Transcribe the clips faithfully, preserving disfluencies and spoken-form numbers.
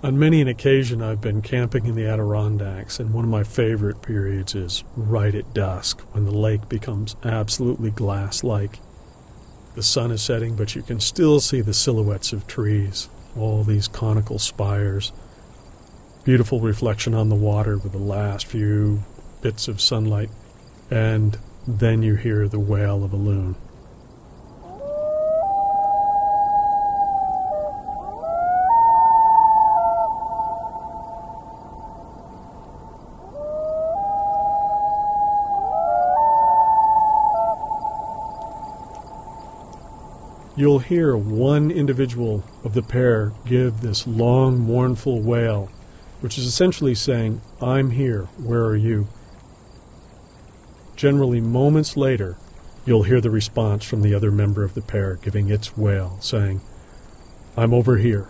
On many an occasion, I've been camping in the Adirondacks, and one of my favorite periods is right at dusk, when the lake becomes absolutely glass-like. The sun is setting, but you can still see the silhouettes of trees, all these conical spires. Beautiful reflection on the water with the last few bits of sunlight, and then you hear the wail of a loon. You'll hear one individual of the pair give this long, mournful wail, which is essentially saying, "I'm here, where are you?" Generally, moments later, you'll hear the response from the other member of the pair giving its wail, saying, "I'm over here."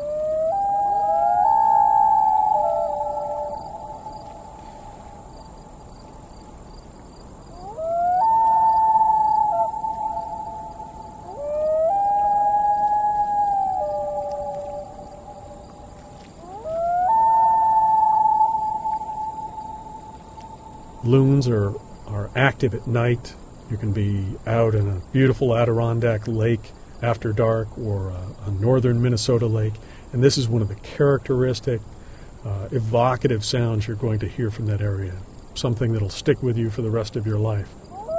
Loons are, are active at night. You can be out in a beautiful Adirondack lake after dark or a, a northern Minnesota lake, and this is one of the characteristic, uh, evocative sounds you're going to hear from that area, something that'll stick with you for the rest of your life.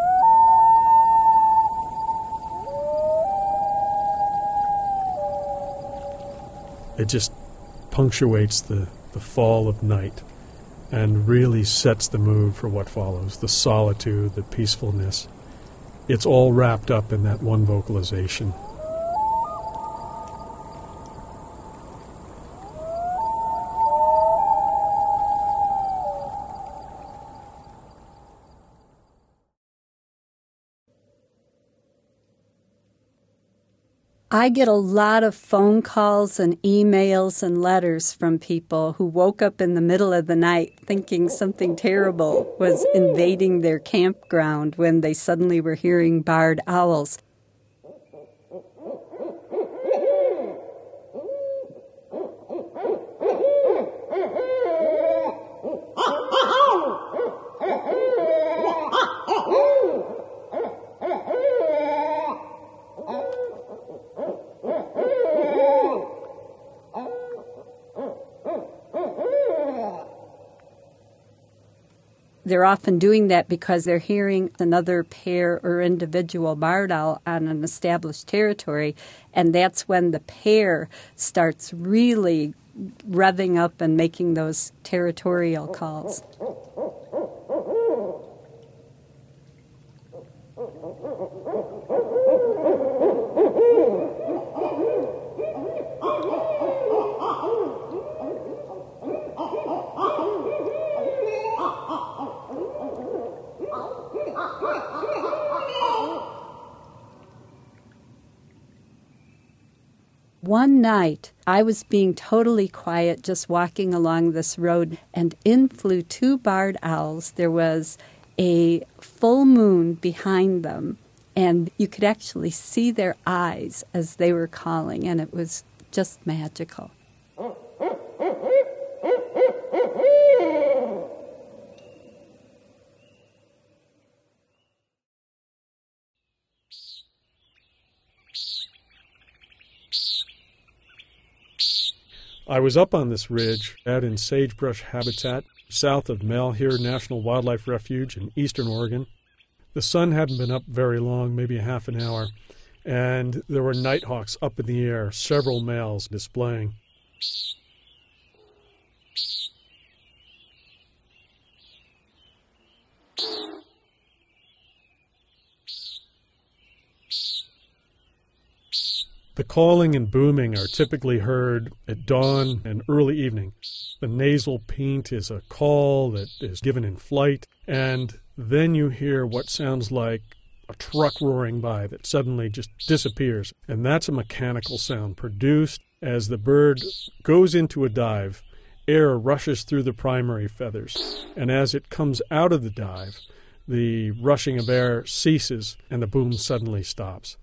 It just punctuates the, the fall of night and really sets the mood for what follows, the solitude, the peacefulness. It's all wrapped up in that one vocalization. I get a lot of phone calls and emails and letters from people who woke up in the middle of the night thinking something terrible was invading their campground when they suddenly were hearing barred owls. They're often doing that because they're hearing another pair or individual barred owl on an established territory, and that's when the pair starts really revving up and making those territorial calls. One night, I was being totally quiet, just walking along this road, and in flew two barred owls. There was a full moon behind them, and you could actually see their eyes as they were calling, and it was just magical. I was up on this ridge, out in sagebrush habitat, south of Malheur National Wildlife Refuge in eastern Oregon. The sun hadn't been up very long, maybe a half an hour, and there were nighthawks up in the air, several males displaying. The calling and booming are typically heard at dawn and early evening. The nasal peent is a call that is given in flight, and then you hear what sounds like a truck roaring by that suddenly just disappears. And that's a mechanical sound produced as the bird goes into a dive. Air rushes through the primary feathers, and as it comes out of the dive, the rushing of air ceases and the boom suddenly stops.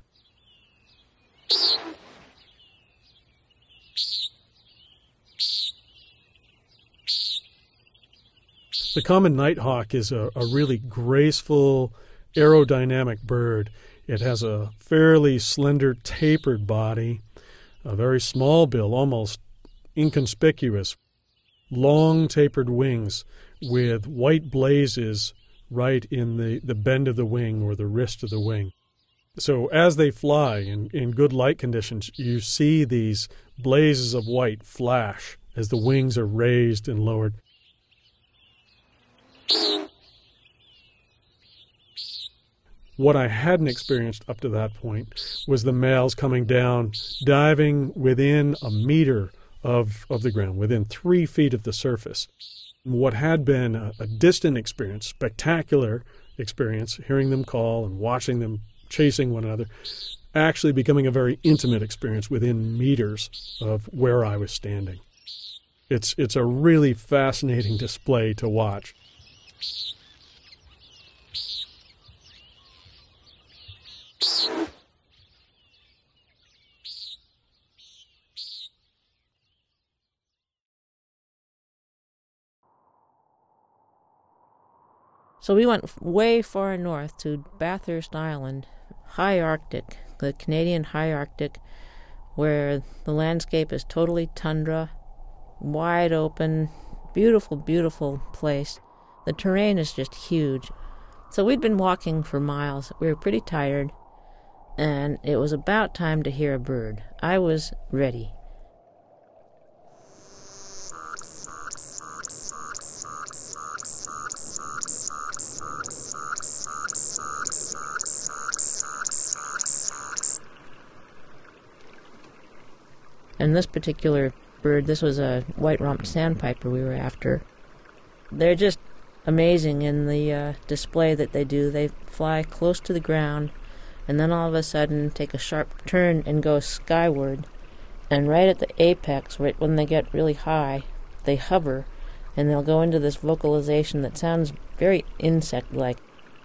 The common nighthawk is a, a really graceful, aerodynamic bird. It has a fairly slender, tapered body, a very small bill, almost inconspicuous, long tapered wings with white blazes right in the, the bend of the wing or the wrist of the wing. So as they fly in, in good light conditions, you see these blazes of white flash as the wings are raised and lowered. What I hadn't experienced up to that point was the males coming down, diving within a meter of, of the ground, within three feet of the surface. What had been a, a distant experience, spectacular experience, hearing them call and watching them chasing one another, actually becoming a very intimate experience within meters of where I was standing. It's, it's a really fascinating display to watch. So we went way far north to Bathurst Island, high Arctic, the Canadian high Arctic, where the landscape is totally tundra, wide open, beautiful, beautiful place. The terrain is just huge. So we'd been walking for miles. We were pretty tired, and it was about time to hear a bird. I was ready. And this particular bird, this was a white-rumped sandpiper we were after. They're just amazing in the uh, display that they do. They fly close to the ground and then all of a sudden take a sharp turn and go skyward. And right at the apex, right when they get really high, they hover and they'll go into this vocalization that sounds very insect-like.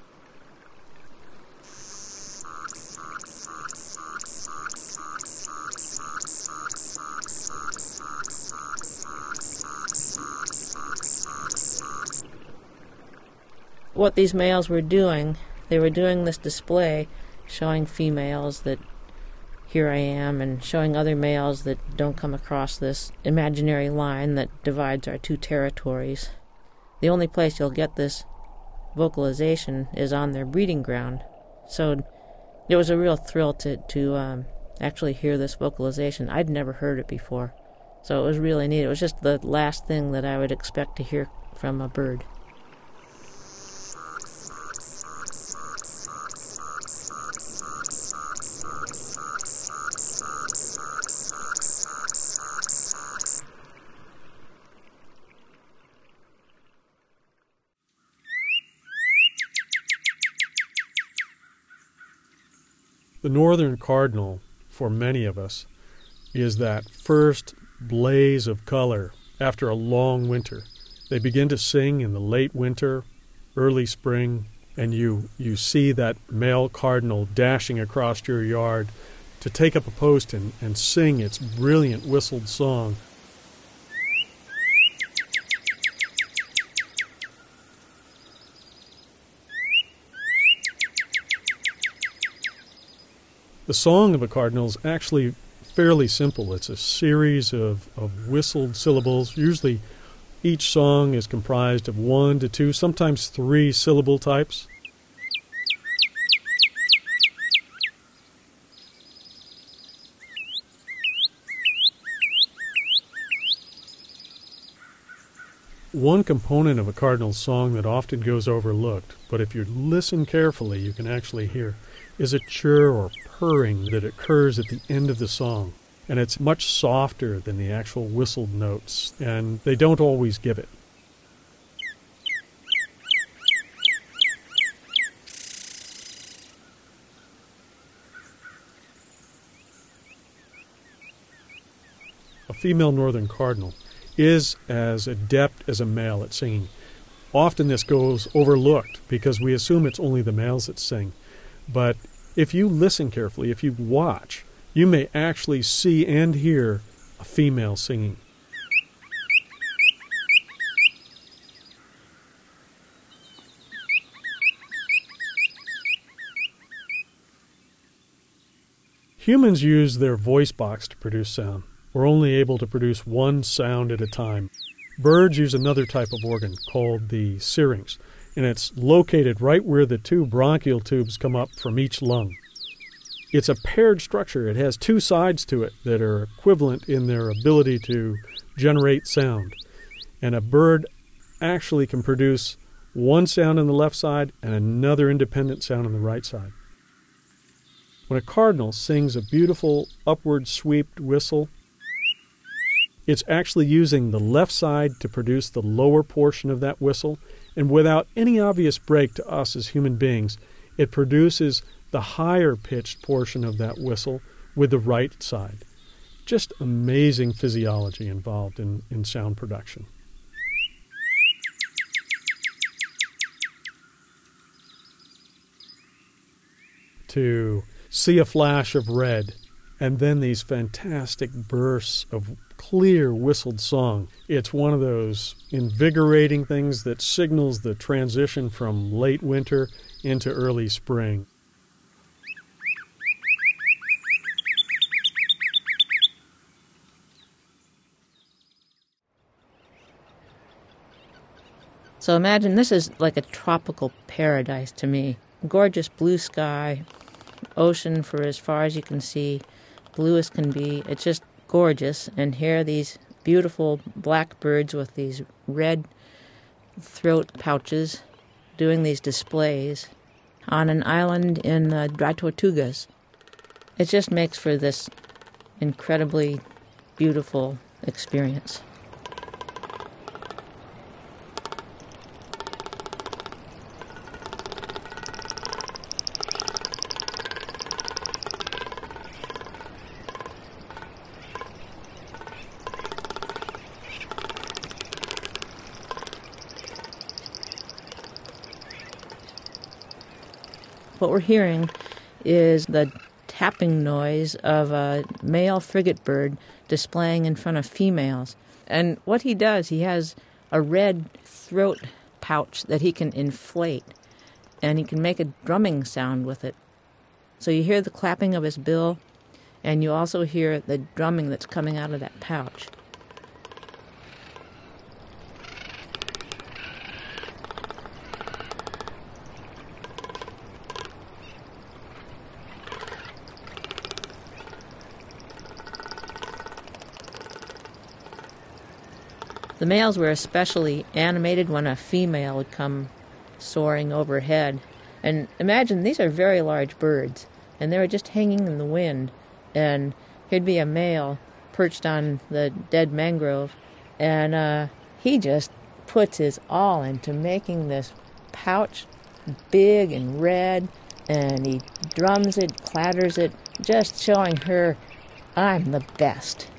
What these males were doing, they were doing this display, showing females that here I am, and showing other males that don't come across this imaginary line that divides our two territories. The only place you'll get this vocalization is on their breeding ground. So it was a real thrill to, to um, actually hear this vocalization. I'd never heard it before, so it was really neat. It was just the last thing that I would expect to hear from a bird. The northern cardinal, for many of us, is that first blaze of color after a long winter. They begin to sing in the late winter, early spring, and you, you see that male cardinal dashing across your yard to take up a post and, and sing its brilliant whistled song. The song of a cardinal is actually fairly simple. It's a series of, of whistled syllables. Usually each song is comprised of one to two, sometimes three syllable types. One component of a cardinal song that often goes overlooked, but if you listen carefully you can actually hear, is a chirr or purring that occurs at the end of the song. And it's much softer than the actual whistled notes, and they don't always give it. A female northern cardinal is as adept as a male at singing. Often this goes overlooked because we assume it's only the males that sing. But if you listen carefully, if you watch, you may actually see and hear a female singing. Humans use their voice box to produce sound. We're only able to produce one sound at a time. Birds use another type of organ called the syrinx, and it's located right where the two bronchial tubes come up from each lung. It's a paired structure. It has two sides to it that are equivalent in their ability to generate sound. And a bird actually can produce one sound on the left side and another independent sound on the right side. When a cardinal sings a beautiful upward sweeped whistle, it's actually using the left side to produce the lower portion of that whistle, and without any obvious break to us as human beings, it produces the higher pitched portion of that whistle with the right side. Just amazing physiology involved in, in sound production. To see a flash of red, and then these fantastic bursts of clear whistled song. It's one of those invigorating things that signals the transition from late winter into early spring. So imagine this is like a tropical paradise to me. Gorgeous blue sky, ocean for as far as you can see, blue as can be. It's just gorgeous. And here are these beautiful black birds with these red throat pouches doing these displays on an island in the Dry Tortugas. It just makes for this incredibly beautiful experience. What we're hearing is the tapping noise of a male frigate bird displaying in front of females. And what he does, he has a red throat pouch that he can inflate, and he can make a drumming sound with it. So you hear the clapping of his bill, and you also hear the drumming that's coming out of that pouch. The males were especially animated when a female would come soaring overhead. And imagine, these are very large birds, and they were just hanging in the wind. And here'd be a male perched on the dead mangrove, and uh, he just puts his all into making this pouch big and red, and he drums it, clatters it, just showing her, I'm the best.